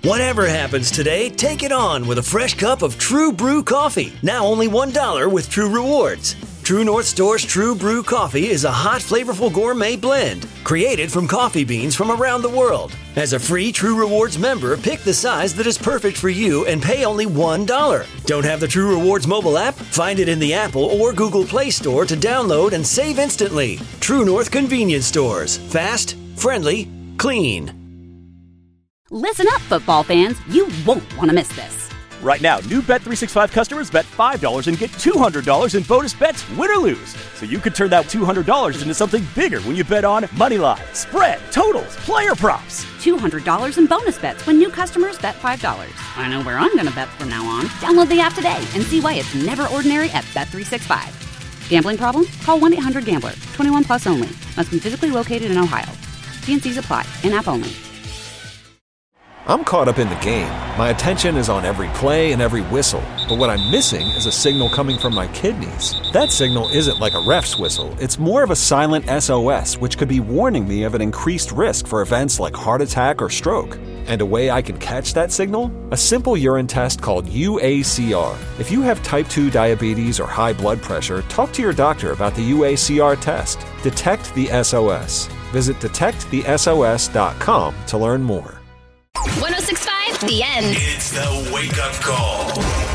Whatever happens today, take it on with a fresh cup of True Brew coffee. Now only $1 with True Rewards. True North Store's True Brew coffee is a hot, flavorful gourmet blend created from coffee beans from around the world. As a free True Rewards member, pick the size that is perfect for you and pay only $1. Don't have the True Rewards mobile app? Find it in the Apple or Google Play Store to download and save instantly. True North Convenience Stores. Fast, friendly, clean. Listen up, football fans. You won't want to miss this. Right now, new Bet365 customers bet $5 and get $200 in bonus bets, win or lose. So you could turn that $200 into something bigger when you bet on moneyline, spread, totals, player props. $200 in bonus bets when new customers bet $5. I know where I'm going to bet from now on. Download the app today and see why it's never ordinary at Bet365. Gambling problem? Call 1-800-GAMBLER. 21 plus only. Must be physically located in Ohio. T&Cs apply. In-app only. I'm caught up in the game. My attention is on every play and every whistle. But what I'm missing is a signal coming from my kidneys. That signal isn't like a ref's whistle. It's more of a silent SOS, which could be warning me of an increased risk for events like heart attack or stroke. And a way I can catch that signal? A simple urine test called UACR. If you have type 2 diabetes or high blood pressure, talk to your doctor about the UACR test. Detect the SOS. Visit detectthesos.com to learn more. 106.5, The End. It's the Wake Up Call.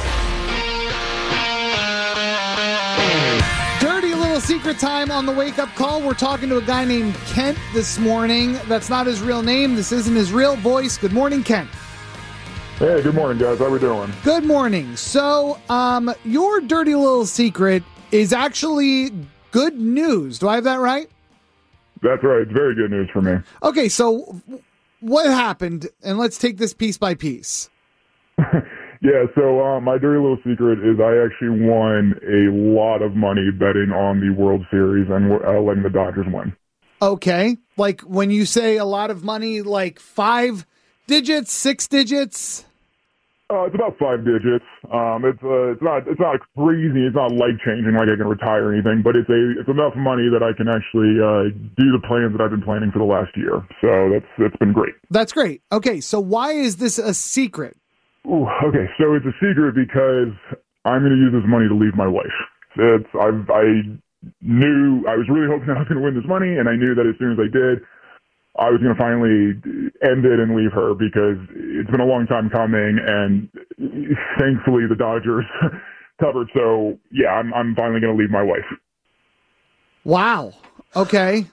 Dirty little secret time on the Wake Up Call. We're talking to a guy named Kent this morning. That's not his real name. This isn't his real voice. Good morning, Kent. Hey, good morning, guys. How we doing? Good morning. So, your dirty little secret is actually good news. Do I have that right? That's right. It's very good news for me. Okay, so what happened? And let's take this piece by piece. Yeah, so my dirty little secret is I actually won a lot of money betting on the World Series and letting the Dodgers win. Okay. Like when you say a lot of money, like 5 digits, 6 digits? It's about 5 digits. It's not crazy. It's not life changing like I can retire or anything, but it's enough money that I can actually do the plans that I've been planning for the last year. So that's been great. That's great. Okay, so why is this a secret? Ooh, okay, so it's a secret because I'm going to use this money to leave my wife. I knew I was really hoping that I was going to win this money, and I knew that as soon as I did, I was going to finally end it and leave her because it's been a long time coming, and thankfully the Dodgers covered. So, yeah, I'm finally going to leave my wife. Wow. Okay.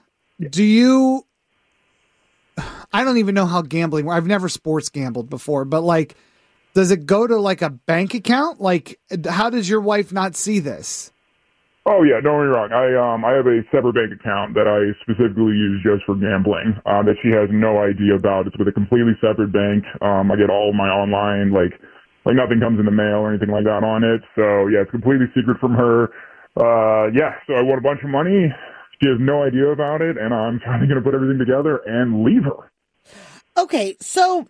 I don't even know how gambling works. I've never sports gambled before, but like, does it go to like a bank account? Like, how does your wife not see this? Oh, yeah, don't get me wrong. I have a separate bank account that I specifically use just for gambling that she has no idea about. It's with a completely separate bank. I get all of my online, like nothing comes in the mail or anything like that on it. So, yeah, it's completely secret from her. So I won a bunch of money. She has no idea about it, and I'm finally going to put everything together and leave her. Okay, so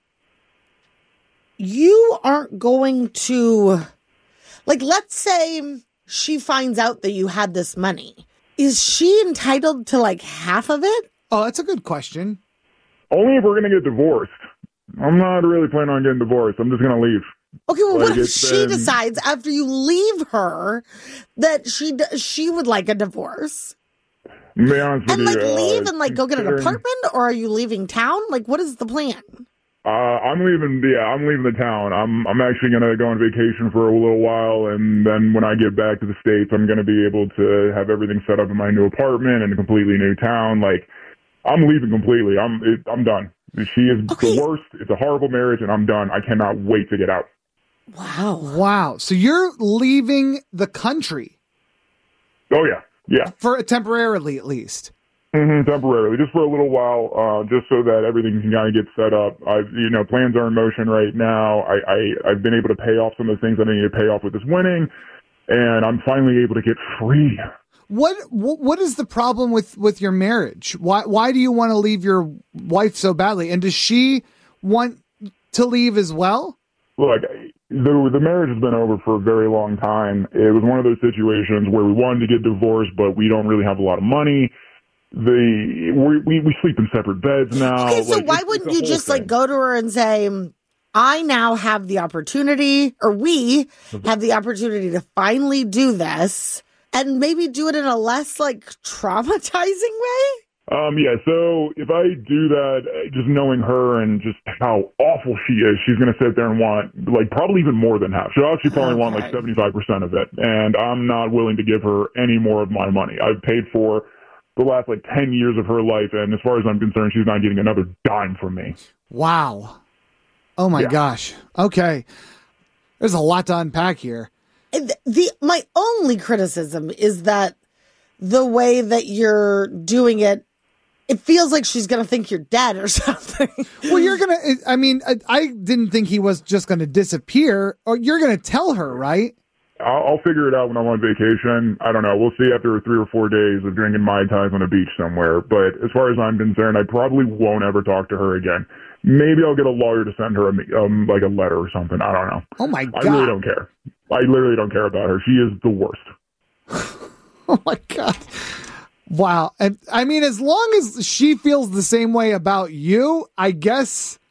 you aren't going to, like, let's say she finds out that you had this money. Is she entitled to like half of it? Oh, that's a good question. Only if we're going to get divorced. I'm not really planning on getting divorced. I'm just going to leave. Okay, well, what if she decides after you leave her that she would like a divorce? To be honest with and like you, leave and like go get an apartment, or are you leaving town? Like, what is the plan? I'm leaving the town. I'm actually going to go on vacation for a little while, and then when I get back to the States, I'm going to be able to have everything set up in my new apartment in a completely new town. Like, I'm leaving completely. I'm done. She is the worst. It's a horrible marriage, and I'm done. I cannot wait to get out. Wow. So you're leaving the country? Oh, yeah. Yeah. For temporarily, at least. Temporarily, just for a little while, just so that everything can kind of get set up. Plans are in motion right now. I've been able to pay off some of the things that I need to pay off with this winning, and I'm finally able to get free. What is the problem with your marriage? Why do you want to leave your wife so badly? And does she want to leave as well? Look, the marriage has been over for a very long time. It was one of those situations where we wanted to get divorced, but we don't really have a lot of money. We sleep in separate beds now. Okay, so why wouldn't you just like go to her and say, I now have the opportunity, or we have the opportunity to finally do this and maybe do it in a less like traumatizing way? Yeah, so if I do that, just knowing her and just how awful she is, she's going to sit there and want, like, probably even more than half. She'll actually probably want, like, 75% of it. And I'm not willing to give her any more of my money. I've paid for the last, like, 10 years of her life, and as far as I'm concerned, she's not getting another dime from me. Wow. Oh, my gosh. Okay. There's a lot to unpack here. My only criticism is that the way that you're doing it, it feels like she's going to think you're dead or something. Well, I didn't think he was just going to disappear, or you're going to tell her, right? I'll figure it out when I'm on vacation. I don't know. We'll see after 3 or 4 days of drinking Mai Tais on a beach somewhere. But as far as I'm concerned, I probably won't ever talk to her again. Maybe I'll get a lawyer to send her like a letter or something. I don't know. Oh, my God. I really don't care. I literally don't care about her. She is the worst. Oh, my God. Wow. And I mean, as long as she feels the same way about you, I guess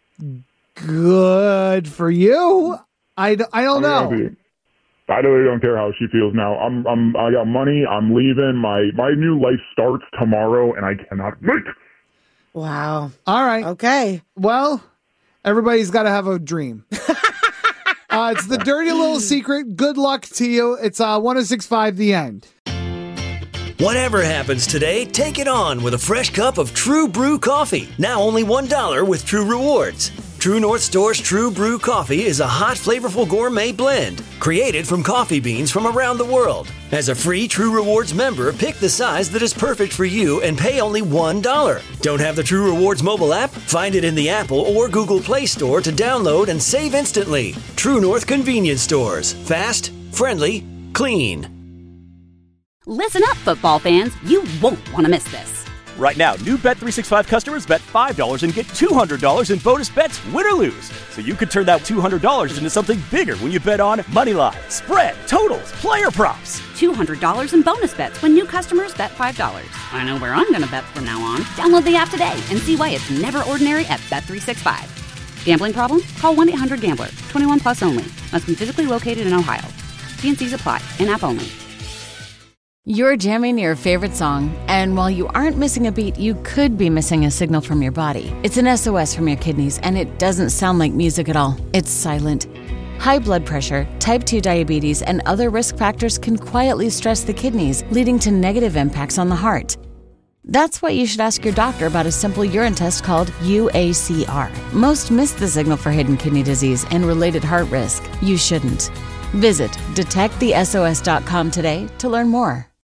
good for you. I don't know. I really don't care how she feels now. I got money. I'm leaving. My new life starts tomorrow, and I cannot wait. Wow. All right. Okay. Well, everybody's got to have a dream. It's the dirty little secret. Good luck to you. It's 106.5 The End. Whatever happens today, take it on with a fresh cup of True Brew coffee. Now only $1 with True Rewards. True North Store's True Brew coffee is a hot, flavorful gourmet blend created from coffee beans from around the world. As a free True Rewards member, pick the size that is perfect for you and pay only $1. Don't have the True Rewards mobile app? Find it in the Apple or Google Play Store to download and save instantly. True North Convenience Stores. Fast, friendly, clean. Listen up, football fans. You won't want to miss this. Right now, new Bet365 customers bet $5 and get $200 in bonus bets, win or lose. So you could turn that $200 into something bigger when you bet on moneyline, spread, totals, player props. $200 in bonus bets when new customers bet $5. I know where I'm going to bet from now on. Download the app today and see why it's never ordinary at Bet365. Gambling problem? Call 1-800-GAMBLER. 21 plus only. Must be physically located in Ohio. T&Cs apply. In-app only. You're jamming your favorite song, and while you aren't missing a beat, you could be missing a signal from your body. It's an SOS from your kidneys, and it doesn't sound like music at all. It's silent. High blood pressure, type 2 diabetes, and other risk factors can quietly stress the kidneys, leading to negative impacts on the heart. That's why you should ask your doctor about a simple urine test called UACR. Most miss the signal for hidden kidney disease and related heart risk. You shouldn't. Visit detectthesos.com today to learn more.